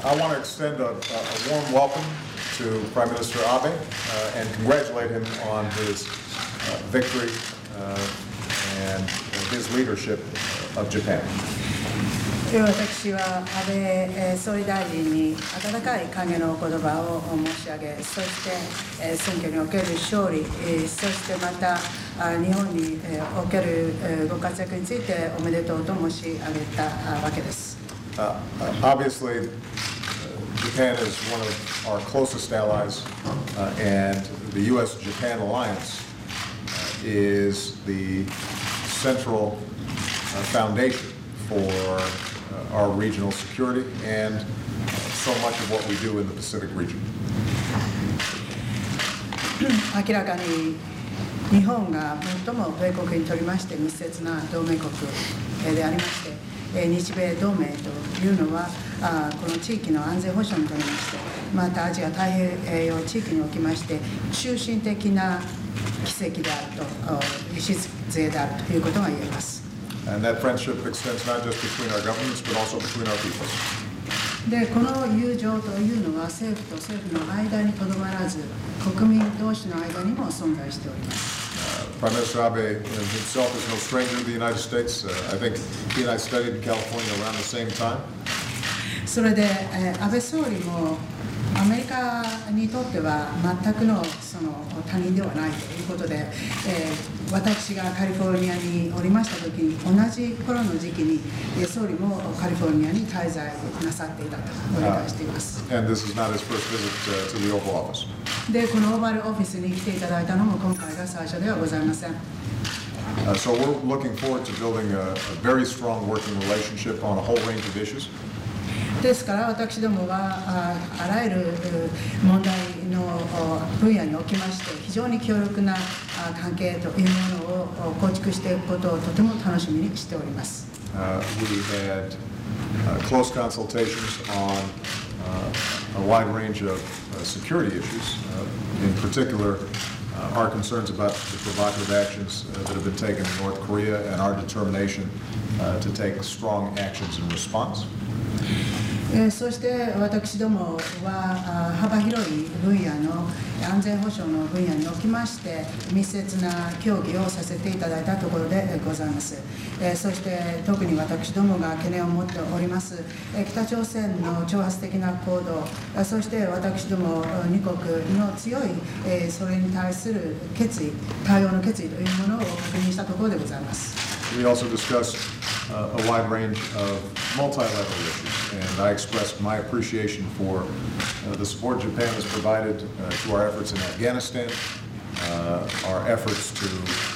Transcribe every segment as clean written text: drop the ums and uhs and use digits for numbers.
I want to extend a warm welcome to Prime Minister Abe and congratulate him on his victory and his leadership of Japan. 私は安倍総理大臣に温かい歓迎のお言葉を申し上げ、そして選挙における勝利、そしてまた日本におけるご活躍についておめでとうと申し上げたわけです。 Obviously, Japan is one of our closest allies, and the U.S.-Japan alliance is the central foundation for our regional security and so much of what we do in the Pacific region. 明らかに日本が最も米国にとりまして密接な同盟国でありまして、日米同盟というのはこの地域の安全保障にとりまして、またアジア太平洋地域におきまして中心的な奇跡であると、礎であるということが言えます。 And that friendship extends not just between our governments, but also between our peoples. で、この友情というのは政府と政府の間にとどまらず、国民同士の間にも存在しております。 Prime Minister Abe himself is no stranger to the United States. I think he and I studied in California around the same time. それで、安倍総理もアメリカにとっては全くの他人ではないということで、私がカリフォルニアにおりましたときに同じ頃の時期に総理もカリフォルニアに滞在なさっていたとお理解しています。 And this is not his first visit to the Oval Office. で、このオーバルオフィスに来ていただいたのも今回が最初ではございません。 So we're looking forward to building a very strong working relationship on a whole range of issues. ですから私どもはあらゆる問題の分野におきまして非常に強力な関係というものを構築していくことをとても楽しみにしております。 We had close consultations on a wide range of security issues, in particular our concerns about the provocative actions that have been taken in North Korea and our determination to take strong actions in response. そして私どもは幅広い分野の安全保障の分野におきまして密接な協議をさせていただいたところでございます。そして特に私どもが懸念を持っております北朝鮮の挑発的な行動、そして私ども2国の強いそれに対する決意、対応の決意というものを確認したところでございます。 We also discussed a wide range of multi-level issues, and I expressed my appreciation for the support Japan has provided to our efforts in Afghanistan, our efforts to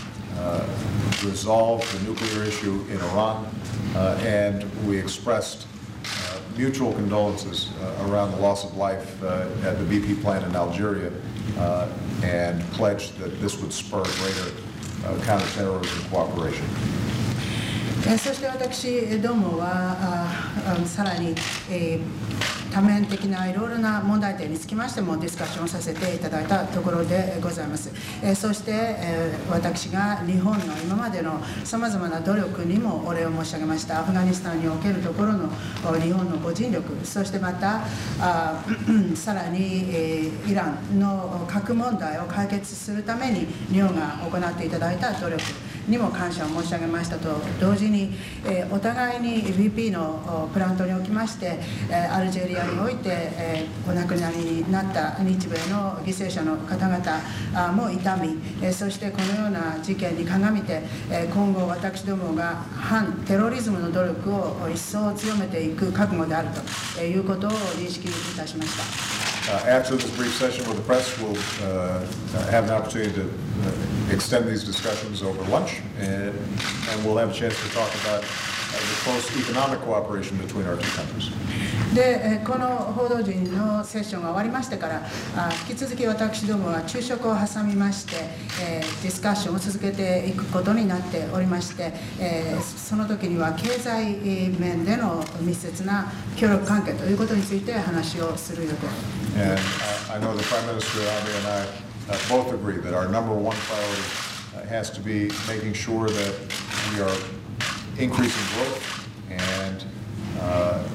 resolve the nuclear issue in Iran, and we expressed mutual condolences around the loss of life at the BP plant in Algeria, and pledged that this would spur greater counterterrorism cooperation. そして私どもはさらに多面的ないろいろな問題点につきましてもディスカッションさせていただいたところでございます。そして私が日本の今までのさまざまな努力にもお礼を申し上げました。アフガニスタンにおけるところの日本のご尽力、そしてまたさらにイランの核問題を解決するために日本が行っていただいた努力にも感謝を申し上げましたと同時に、お互いに BP のプラントにおきましてアルジェリアにおいてお亡くなりになった日米の犠牲者の方々も痛み、そしてこのような事件に鑑みて今後私どもが反テロリズムの努力を一層強めていく覚悟であるということを認識いたしました。 After this brief session with the press, we'll have an opportunity to extend these discussions over lunch, and we'll have a chance to talk about the close economic cooperation between our two countries. でこの報道陣のセッションが終わりましてから引き続き私どもは昼食を挟みまして、ディスカッションを続けていくことになっておりまして、その時には経済面での密接な協力関係ということについて話をする予定。 And I know the Prime Minister Abe and I both agree that our number one priority has to be making sure that we are increasing growth and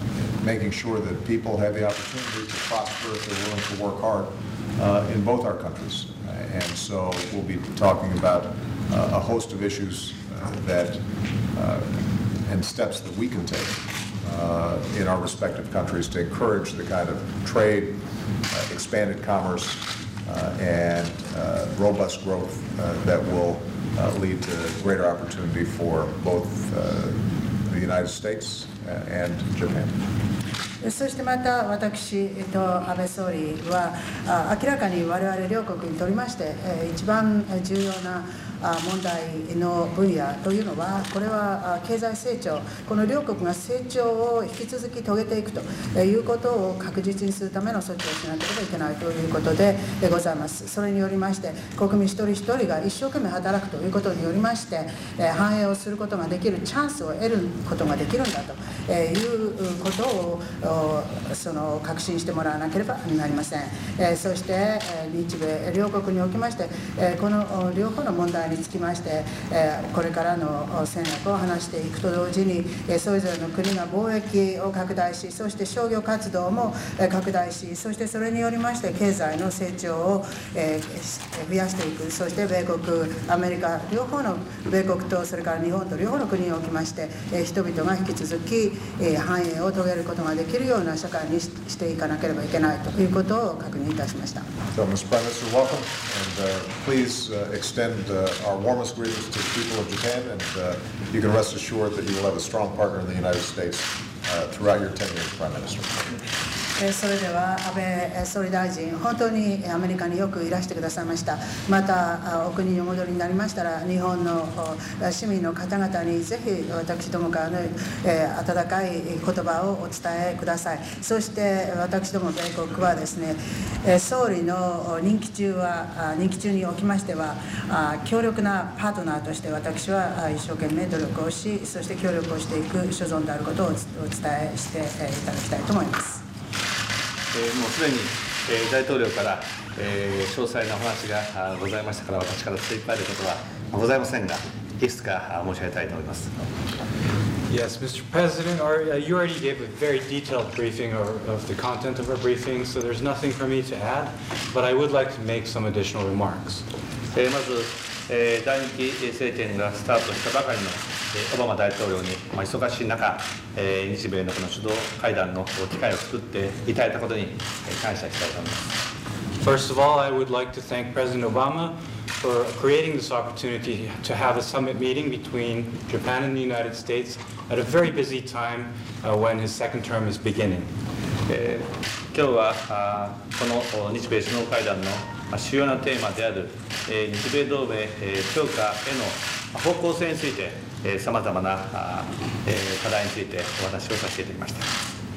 making sure that people have the opportunity to prosper if they're willing to work hard in both our countries. And so we'll be talking about a host of issues that and steps that we can take in our respective countries to encourage the kind of trade, expanded commerce, and robust growth that will lead to greater opportunity for both the United States and Japan. そしてまた私と安倍総理は明らかに我々両国にとりまして一番重要な問題の分野というのは、これは経済成長、この両国が成長を引き続き遂げていくということを確実にするための措置をしなければいけないということでございます。それによりまして、国民一人一人が一生懸命働くということによりまして、繁栄をすることができるチャンスを得ることができるんだということを確信してもらわなければなりません。そして日米両国におきまして、この両方の問題につきまして、これからの戦略を話していくと同時に、それぞれの国が貿易を拡大し、そして商業活動も拡大し、そしてそれによりまして経済の成長を増やしていく、そして米国、アメリカ両方の米国とそれから日本と両方の国におきまして、人々が引き続き繁栄を遂げることができるような社会にしていかなければいけないということを確認いたしました。 So, Mr. Prime Minister, welcome, and please extend our warmest greetings to the people of Japan, and you can rest assured that you will have a strong partner in the United States throughout your tenure as Prime Minister. それでは安倍総理大臣、本当にアメリカによくいらしてくださいました。またお国にお戻りになりましたら、日本の市民の方々にぜひ私どもからの温かい言葉をお伝えください。そして私ども米国はですね、総理の任期中におきましては強力なパートナーとして私は一生懸命努力をし、そして協力をしていく所存であることをお伝えしていただきたいと思います。 もうすでに大統領から詳細なお話がございましたから、私から精一杯でことはございませんが、いくつか申し上げたいと思います。 Yes, Mr. President, you already gave a very detailed briefing of the content of our briefing, so there's nothing for me to add, but I would like to make some additional remarks. まず第2期政権がスタートしたばかりのオバマ大統領に忙しい中、日米のこの首脳会談の機会を作っていただいたことに感謝したいと思います。 First of all, I would like to thank President Obama for creating this opportunity to have a summit meeting between Japan and the United States at a very busy time when his second term is beginning. 今日はこの日米首脳会談の主要なテーマである日米同盟強化への方向性についてさまざまな課題についてお話をさせていただきました。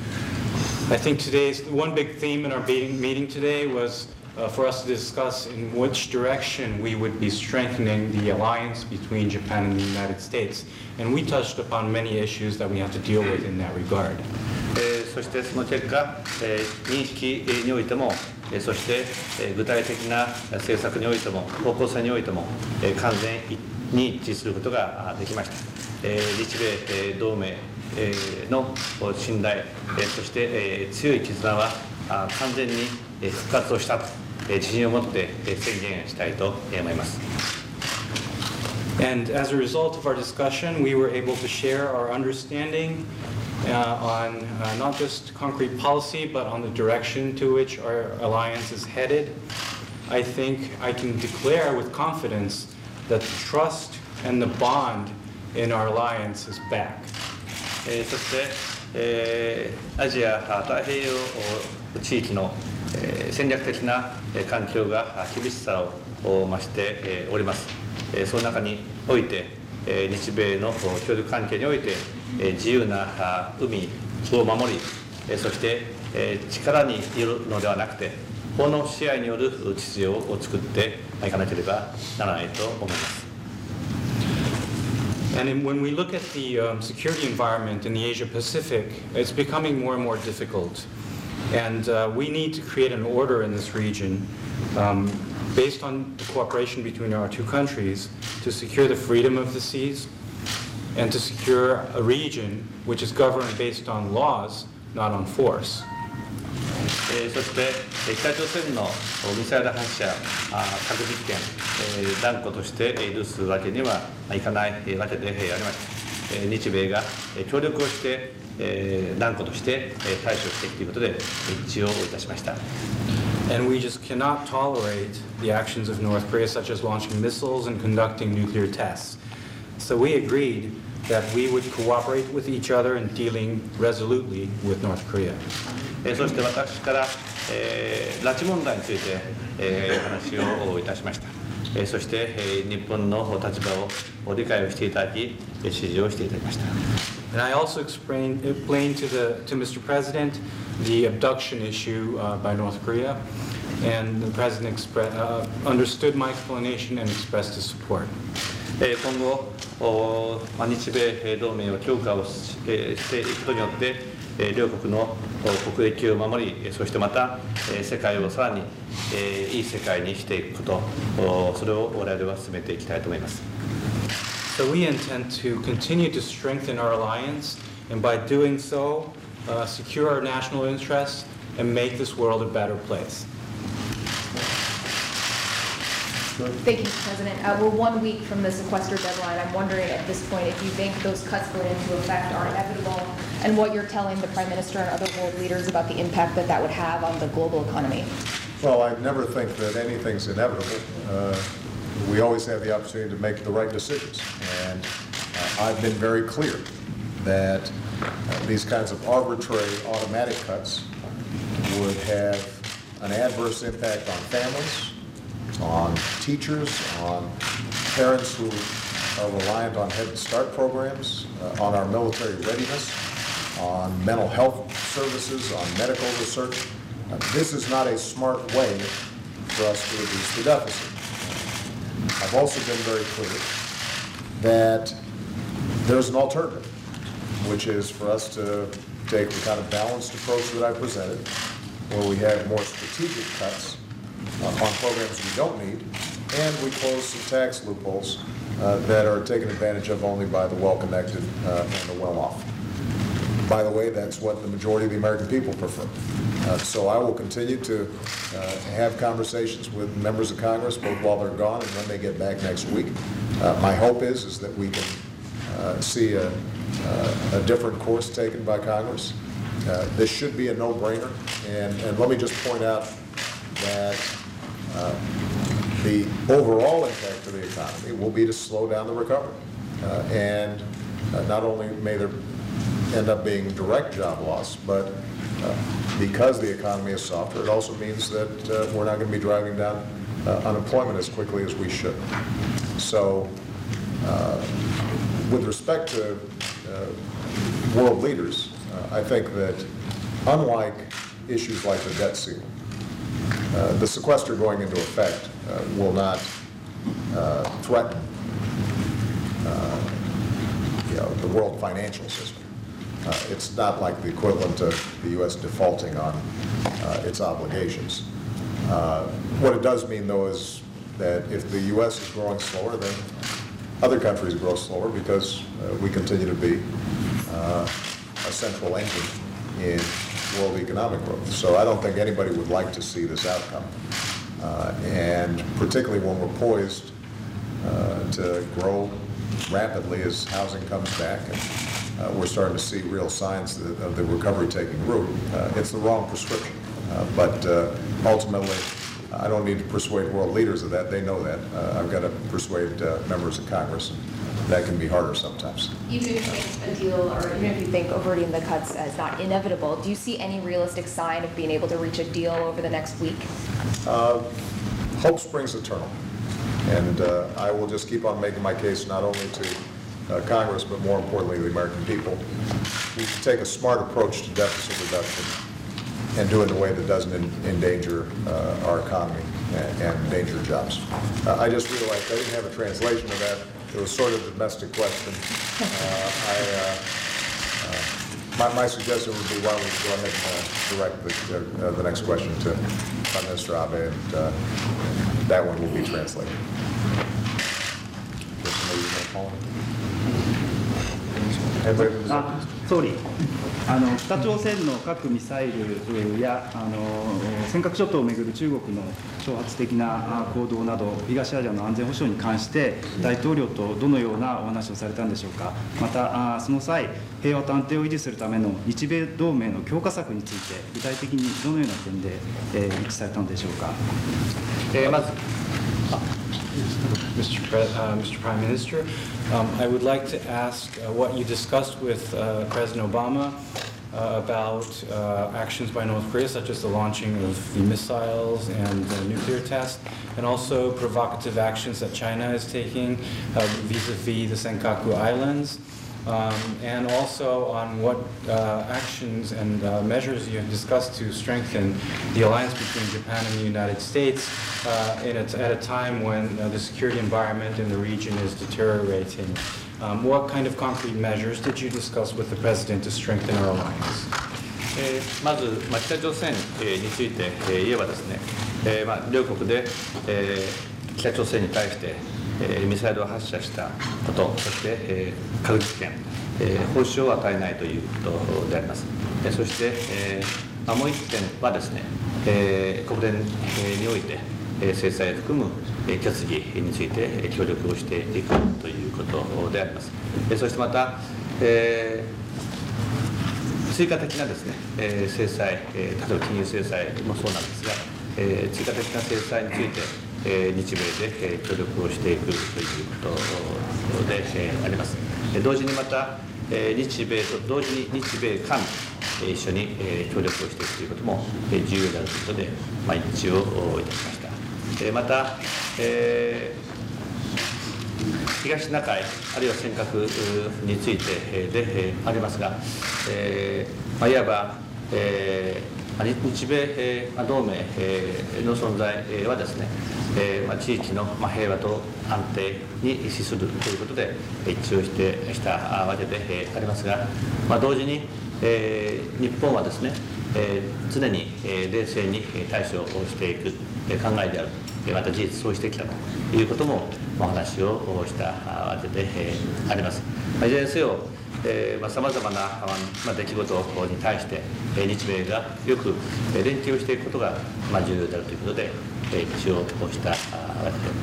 I think one big theme in our meeting today was for us to discuss in which direction we would be strengthening the alliance between Japan and the United States. And we touched upon many issues that we have to deal with in that regard. そしてその結果、任期においても、そして具体的な政策においても、方向性においても、完全に一致することができました。日米同盟の信頼、そして強い絆は完全に復活をしたと自信を持って宣言したいと思います。 And as a result of our discussion, we were able to share our understanding on not just concrete policy, but on the direction to which our alliance is headed. I think I can declare with confidence that the trust and the bond in our alliance is back. そして、アジア太平洋地域の、戦略的な環境が厳しさを増しております。その中において、日米の協力関係において、自由な海を守り、そして力によるのではなくて、法の支配による秩序を作っていかなければならないと思います。 And when we look at the security environment in the Asia Pacific, it's becoming more and more difficult. And we need to create an order in this region based on the cooperation between our two countries to secure the freedom of the seas and to secure a region which is governed based on laws not on force. そして北朝鮮のミサイル発射、核実験、断固として許すわけにはいかないわけであります。日米が協力をして、断固として対処していくということで一致をいたしました。 And we just cannot tolerate the actions of North Korea, such as launching missiles and conducting nuclear tests. So we agreed that we would cooperate with each other in dealing resolutely with North Korea. そして私から、拉致問題について、話をいたしました。そして、日本の立場を理解をしていただき、指示をしていただきました。 And I also explained to Mr. President the abduction issue by North Korea, and the President understood my explanation and expressed his support. 今後、日米同盟を強化をしていくことによって、両国の国益を守り、そしてまた世界をさらにいい世界にしていくこと、それを我々は進めていきたいと思います。 So we intend to continue to strengthen our alliance, and by doing so, secure our national interests and make this world a better place. Thank you, Mr. President. We're 1 week from the sequester deadline. I'm wondering at this point if you think those cuts going into effect are inevitable, and what you're telling the Prime Minister and other world leaders about the impact that that would have on the global economy. Well, I never think that anything's inevitable. We always have the opportunity to make the right decisions. And I've been very clear that these kinds of arbitrary automatic cuts would have an adverse impact on families, on teachers, on parents who are reliant on Head Start programs, on our military readiness, on mental health services, on medical research. This is not a smart way for us to reduce the deficit. I've also been very clear that there's an alternative, which is for us to take the kind of balanced approach that I presented, where we have more strategic cuts on programs we don't need, and we close some tax loopholes that are taken advantage of only by the well-connected and the well-off. By the way, that's what the majority of the American people prefer. So I will continue to have conversations with members of Congress, both while they're gone and when they get back next week. My hope is that we can see a different course taken by Congress. This should be a no-brainer, and let me just point out that the overall impact to the economy will be to slow down the recovery. And not only may there end up being direct job loss, but because the economy is softer, it also means that we're not going to be driving down unemployment as quickly as we should. So with respect to world leaders, I think that unlike issues like the debt ceiling, the sequester going into effect will not threaten the world financial system. It's not like the equivalent of the U.S. defaulting on its obligations. What it does mean, though, is that if the U.S. is growing slower, then other countries grow slower because we continue to be a central engine in world economic growth. So I don't think anybody would like to see this outcome. And particularly when we're poised to grow rapidly as housing comes back and we're starting to see real signs of the recovery taking root. It's the wrong prescription. But ultimately, I don't need to persuade world leaders of that. They know that. I've got to persuade members of Congress. That can be harder sometimes. Even if you make a deal, or even if you think averting the cuts as not inevitable, do you see any realistic sign of being able to reach a deal over the next week? Hope springs eternal. And I will just keep on making my case not only to Congress, but more importantly, the American people. We should take a smart approach to deficit reduction and do it in a way that doesn't endanger our economy and endanger jobs. I just realized I didn't have a translation of that. It was sort of a domestic question. My suggestion would be why don't we go ahead and direct the next question to Prime Minister Abe, and that one will be translated. Anybody? 総理、 北朝鮮の核ミサイルや尖閣諸島をめぐる中国の挑発的な行動など、東アジアの安全保障に関して、大統領とどのようなお話をされたんでしょうか。また、その際、平和と安定を維持するための日米同盟の強化策について、具体的にどのような点で一致されたのでしょうか。 まず Mr. Prime Minister, I would like to ask what you discussed with President Obama about actions by North Korea, such as the launching of the missiles and the nuclear tests, and also provocative actions that China is taking vis-a-vis the Senkaku Islands, and also on what actions and measures you have discussed to strengthen the alliance between Japan and the United States at a time when the security environment in the region is deteriorating. What kind of concrete measures did you discuss with the President to strengthen our alliance? まず、北朝鮮について言えばですね、両国で北朝鮮に対してミサイルを発射したこと、そして核実験、報酬を与えないということであります。そしてもう一点はですね、国連において制裁を含む決議について協力をしていくということであります。そしてまた、追加的なですね、制裁、例えば金融制裁もそうなんですが、追加的な制裁について日米で協力をしていくということであります。同時にまた日米と同時に日米韓一緒に協力をしていくということも重要であるということで一致をいたしました。また、東シナ海あるいは尖閣についてでありますが、いわば日米同盟の存在はですね、地域の平和と安定に資するということで一致をしたわけでありますが、同時に日本はですね、常に冷静に対処をしていく考えである、また事実そうしてきたということもお話をしたわけであります。いずれにせよさまざまな出来事に対して日米がよく連携をしていくことが重要であるということで一致をしたわけであります。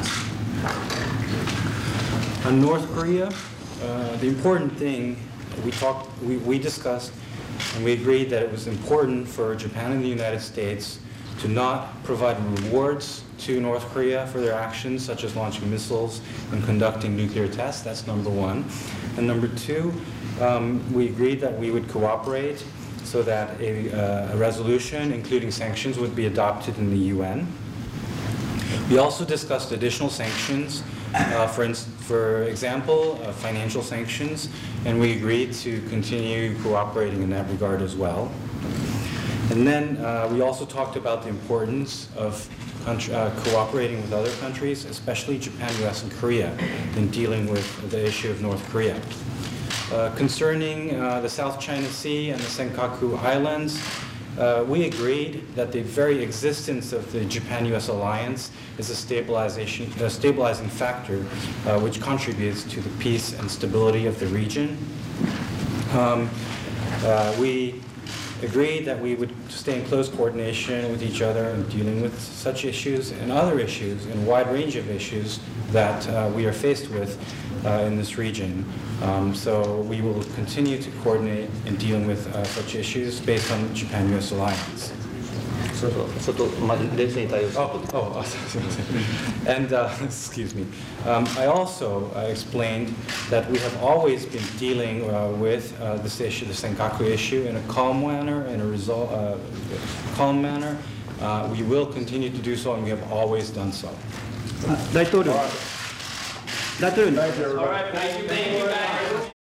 On North Korea, the important thing we discussed and we agreed that it was important for Japan and the United States to not provide rewards to North Korea for their actions, such as launching missiles and conducting nuclear tests. That's number one. And number two, we agreed that we would cooperate so that a resolution, including sanctions, would be adopted in the UN. We also discussed additional sanctions, for example, financial sanctions, and we agreed to continue cooperating in that regard as well. And then we also talked about the importance of cooperating with other countries, especially Japan, US, and Korea, in dealing with the issue of North Korea. Concerning the South China Sea and the Senkaku Islands, we agreed that the very existence of the Japan-US alliance is a stabilizing factor which contributes to the peace and stability of the region. We agreed that we would stay in close coordination with each other in dealing with such issues and other issues and a wide range of issues that we are faced with in this region. So we will continue to coordinate in dealing with such issues based on the Japan-US alliance. And excuse me. I also explained that we have always been dealing with this issue, the Senkaku issue, in a calm manner, calm manner. We will continue to do so, and we have always done so. All right, thank you.